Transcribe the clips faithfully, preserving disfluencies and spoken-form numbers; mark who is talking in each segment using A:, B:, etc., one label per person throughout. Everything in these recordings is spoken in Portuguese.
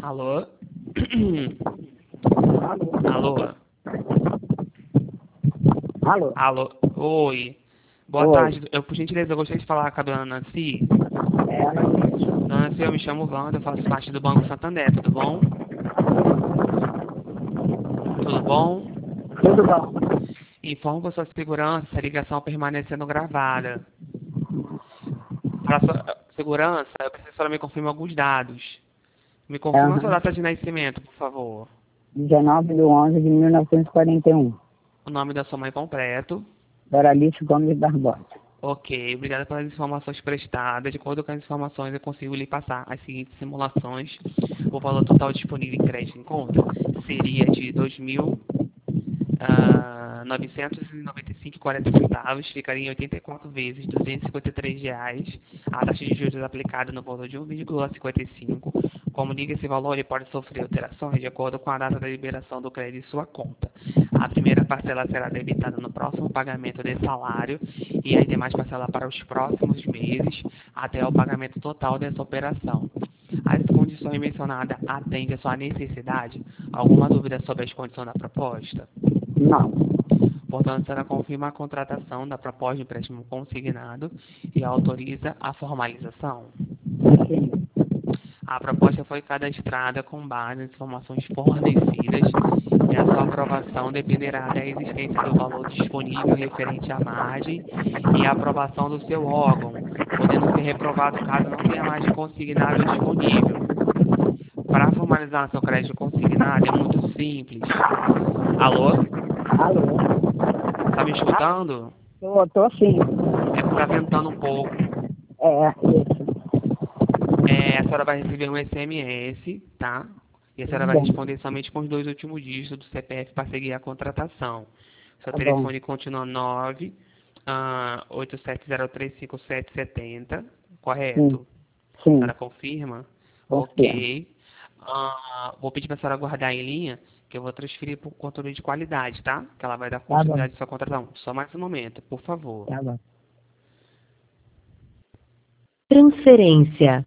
A: Alô?
B: Alô?
A: Alô?
B: Alô?
A: Alô? Oi. Boa
B: Oi.
A: tarde. Eu, por gentileza, eu gostaria de falar com a dona Nancy.
B: É ela mesmo.
A: Dona Nancy, eu me chamo Wanda, eu faço parte do Banco Santander, tudo bom? Tudo bom?
B: Tudo bom?
A: Informo para sua segurança, essa ligação permanecendo gravada. Para sua segurança, eu preciso só me confirmar alguns dados. Me confirma a sua
B: Aham.
A: data de nascimento, por favor.
B: dezenove de onze de mil novecentos e quarenta e um.
A: O nome da sua mãe completo.
B: Doralice Gomes Barbosa.
A: Ok, obrigado pelas informações prestadas. De acordo com as informações, eu consigo lhe passar as seguintes simulações. O valor total disponível em crédito em conta seria de dois mil novecentos e noventa e cinco vírgula quarenta centavos, ficaria em oitenta e quatro vezes duzentos e cinquenta e três reais. A taxa de juros aplicada no valor de um vírgula cinquenta e cinco. Como diga, esse valor ele pode sofrer alterações de acordo com a data da liberação do crédito em sua conta. A primeira parcela será debitada no próximo pagamento de salário e as demais parcelas para os próximos meses até o pagamento total dessa operação. As condições mencionadas atendem a sua necessidade? Alguma dúvida sobre as condições da proposta?
B: Não.
A: Portanto, será confirma a contratação da proposta de empréstimo consignado e autoriza a formalização.
B: Sim.
A: A proposta foi cadastrada com base nas informações fornecidas e a sua aprovação dependerá da existência do valor disponível referente à margem e a aprovação do seu órgão, podendo ser reprovado caso não tenha margem consignada disponível. Para formalizar seu crédito consignado é muito simples. Alô?
B: Alô?
A: Tá me escutando?
B: Tô, tô sim.
A: É que tá ventando um pouco.
B: É, isso.
A: É, a senhora vai receber um S M S, tá? E a senhora
B: Tudo
A: vai
B: bem.
A: responder somente com os dois últimos dígitos do C P F para seguir a contratação. Seu
B: Tá bom.
A: telefone continua nove oito sete zero três cinco sete sete zero,
B: Sim.
A: correto? A
B: Sim.
A: senhora confirma?
B: Confirmo.
A: Ok. Ah, vou pedir para a senhora aguardar em linha, que eu vou transferir para o controle de qualidade, tá? Que ela vai dar
B: Tá bom.
A: continuidade à sua contratação. Só mais um momento, por favor.
B: Tá bom.
C: Transferência.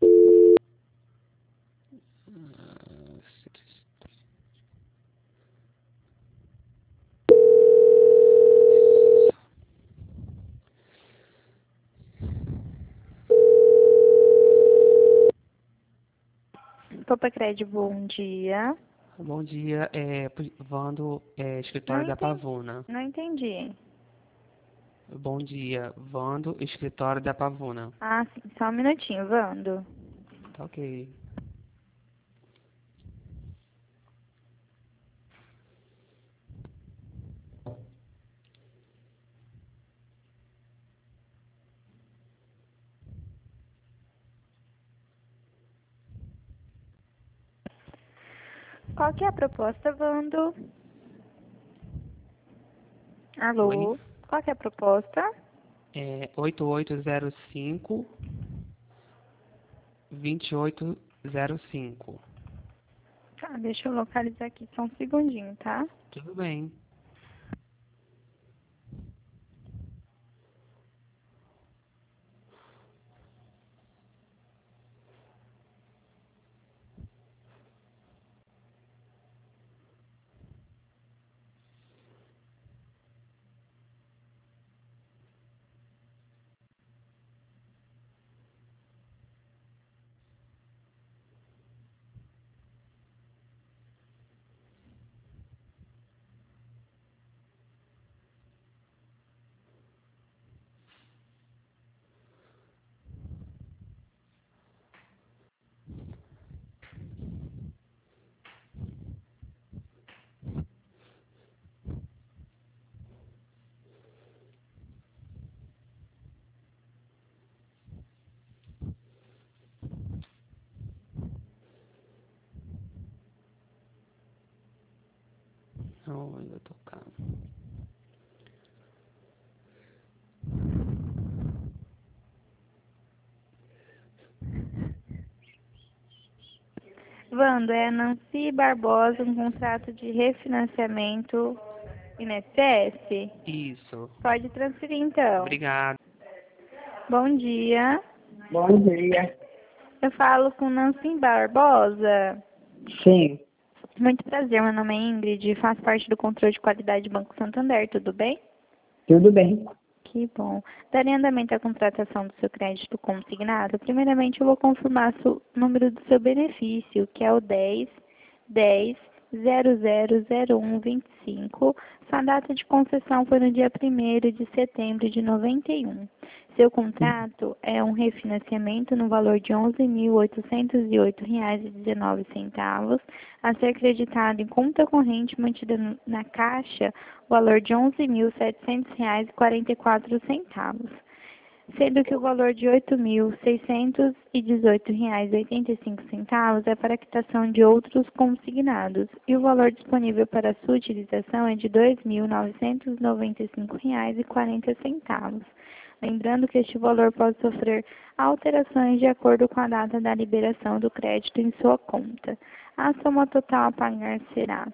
D: Popacred, bom dia.
A: Bom dia, é, Vando, é,
D: Não
A: escritório da
D: entendi.
A: Pavuna.
D: Não entendi.
A: Bom dia, Vando, escritório da Pavuna.
D: Ah, sim, só um minutinho, Vando.
A: Tá ok.
D: Qual que é a proposta, Vando?
A: Oi,
D: Alô? Qual que é a proposta?
A: é oito oito zero cinco, dois oito zero cinco.
D: Tá, deixa eu localizar aqui só um segundinho, tá?
A: Tudo bem. Não, ainda tô cá.
D: Vando, é Nancy Barbosa, um contrato de refinanciamento I N S S?
A: Isso.
D: Pode transferir, então.
A: Obrigado.
D: Bom dia.
B: Bom dia.
D: Eu falo com Nancy Barbosa.
B: Sim,
D: Muito prazer, meu nome é Ingrid, faço parte do controle de qualidade do Banco Santander, tudo bem?
B: tudo bem.
D: Que bom. Darei andamento à contratação do seu crédito consignado. Primeiramente, eu vou confirmar o número do seu benefício, que é o dez, dez, zero zero zero um vinte e cinco. Sua data de concessão foi no dia primeiro de setembro de noventa e um. Seu contrato é um refinanciamento no valor de onze mil oitocentos e oito reais e dezenove centavos, a ser creditado em conta corrente mantida no- na Caixa, o valor de onze mil setecentos reais e quarenta e quatro centavos, sendo que o valor de oito mil seiscentos e dezoito reais e oitenta e cinco centavos é para a quitação de outros consignados, e o valor disponível para sua utilização é de dois mil novecentos e noventa e cinco reais e quarenta centavos. Lembrando que este valor pode sofrer alterações de acordo com a data da liberação do crédito em sua conta. A soma total a pagar será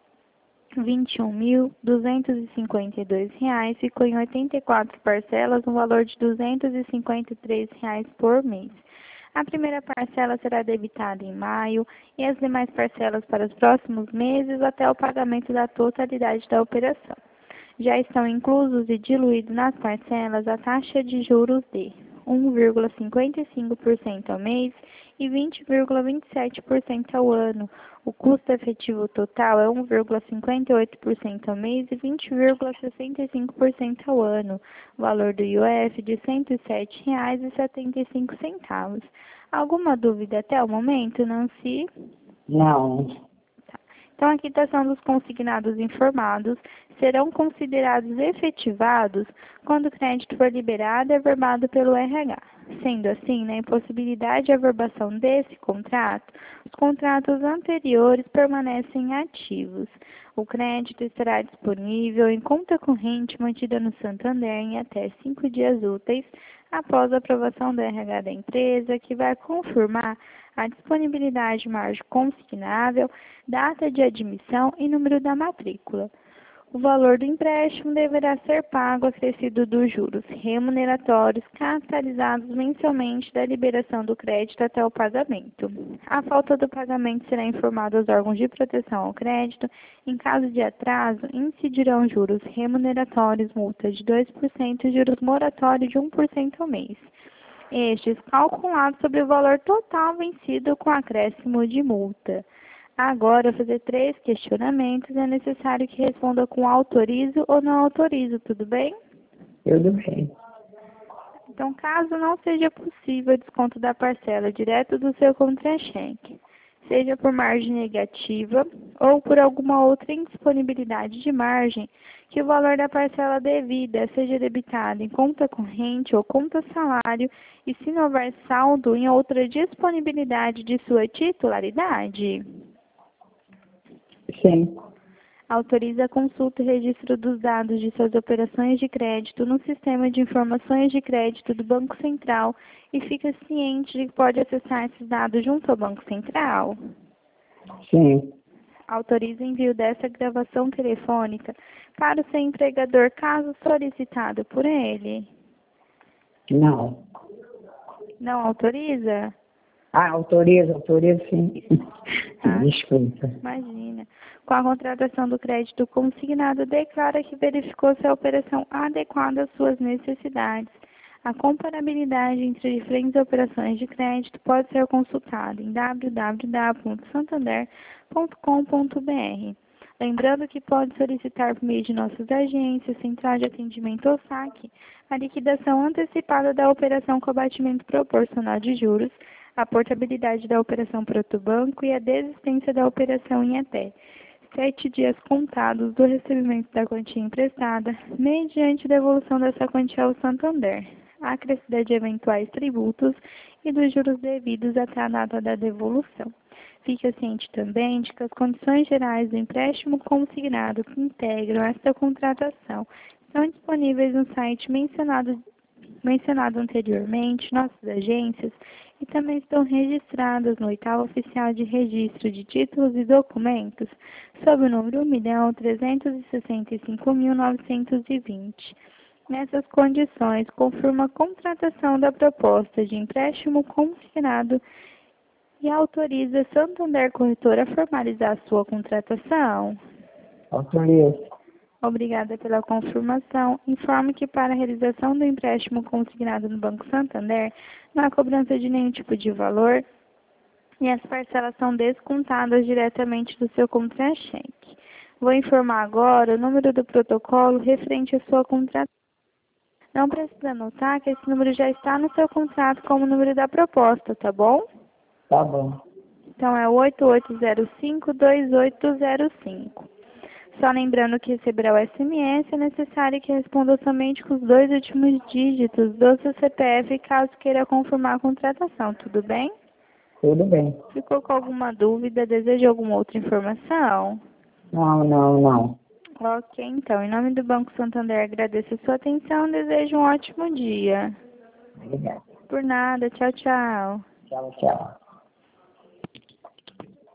D: vinte e um mil duzentos e cinquenta e dois reais, ficou em oitenta e quatro parcelas, no valor de duzentos e cinquenta e três reais por mês. A primeira parcela será debitada em maio e as demais parcelas para os próximos meses até o pagamento da totalidade da operação. Já estão inclusos e diluídos nas parcelas a taxa de juros de um vírgula cinquenta e cinco por cento ao mês e vinte vírgula vinte e sete por cento ao ano. O custo efetivo total é um vírgula cinquenta e oito por cento ao mês e vinte vírgula sessenta e cinco por cento ao ano. O valor do I O F de cento e sete reais e setenta e cinco centavos. Alguma dúvida até o momento, Nancy?
B: Não,
D: Então, a quitação dos consignados informados serão considerados efetivados quando o crédito for liberado e averbado pelo R H. Sendo assim, na impossibilidade de averbação desse contrato, os contratos anteriores permanecem ativos. O crédito estará disponível em conta corrente mantida no Santander em até cinco dias úteis após a aprovação do R H da empresa, que vai confirmar a disponibilidade de margem consignável, data de admissão e número da matrícula. O valor do empréstimo deverá ser pago acrescido dos juros remuneratórios capitalizados mensalmente da liberação do crédito até o pagamento. A falta do pagamento será informada aos órgãos de proteção ao crédito. Em caso de atraso, incidirão juros remuneratórios, multa de dois por cento e juros moratórios de um por cento ao mês. Estes calculados sobre o valor total vencido com acréscimo de multa. Agora, fazer três questionamentos, é necessário que responda com autorizo ou não autorizo, tudo bem?
B: tudo bem.
D: Então, caso não seja possível o desconto da parcela direto do seu contra-cheque, seja por margem negativa ou por alguma outra indisponibilidade de margem, que o valor da parcela devida seja debitado em conta corrente ou conta salário e se não houver saldo em outra disponibilidade de sua titularidade.
B: Sim,
D: Autoriza a consulta e registro dos dados de suas operações de crédito no Sistema de Informações de Crédito do Banco Central e fica ciente de que pode acessar esses dados junto ao Banco Central.
B: sim,
D: Autoriza o envio dessa gravação telefônica para o seu empregador, caso solicitado por ele.
B: não.
D: Não autoriza?
B: Ah, autoriza, autoriza sim.
D: Ah,
B: Desculpa.
D: imagina. Com a contratação do crédito consignado, declara que verificou se a operação adequada às suas necessidades. A comparabilidade entre diferentes operações de crédito pode ser consultada em w w w ponto santander ponto com ponto b r. Lembrando que pode solicitar por meio de nossas agências, Central de Atendimento ou saque, a liquidação antecipada da operação com abatimento proporcional de juros, a portabilidade da operação para outro banco e a desistência da operação em até sete dias contados do recebimento da quantia emprestada, mediante devolução dessa quantia ao Santander, acrescida de eventuais tributos e dos juros devidos até a data da devolução. Fique ciente também de que as condições gerais do empréstimo consignado que integram esta contratação estão disponíveis no site mencionado, mencionado anteriormente, nossas agências, e também estão registradas no oitavo oficial de registro de títulos e documentos, sob o número um milhão trezentos e sessenta e cinco mil novecentos e vinte. Nessas condições, confirma a contratação da proposta de empréstimo consignado E autoriza Santander Corretora a formalizar a sua contratação?
B: Autorizo.
D: Obrigada pela confirmação. Informo que para a realização do empréstimo consignado no Banco Santander, não há cobrança de nenhum tipo de valor e as parcelas são descontadas diretamente do seu contra-cheque. Vou informar agora o número do protocolo referente à sua contratação. Não precisa anotar que esse número já está no seu contrato como número da proposta, tá bom?
B: Tá bom.
D: Então é oito oito zero cinco, dois oito zero cinco. Só lembrando que receberá o S M S, é necessário que responda somente com os dois últimos dígitos do seu C P F caso queira confirmar a contratação, tudo bem?
B: Tudo bem.
D: Ficou com alguma dúvida? Deseja alguma outra informação?
B: Não, não, não.
D: Ok, então, em nome do Banco Santander, agradeço a sua atenção e desejo um ótimo dia.
B: Obrigado.
D: Por nada, tchau, tchau.
B: Tchau, tchau.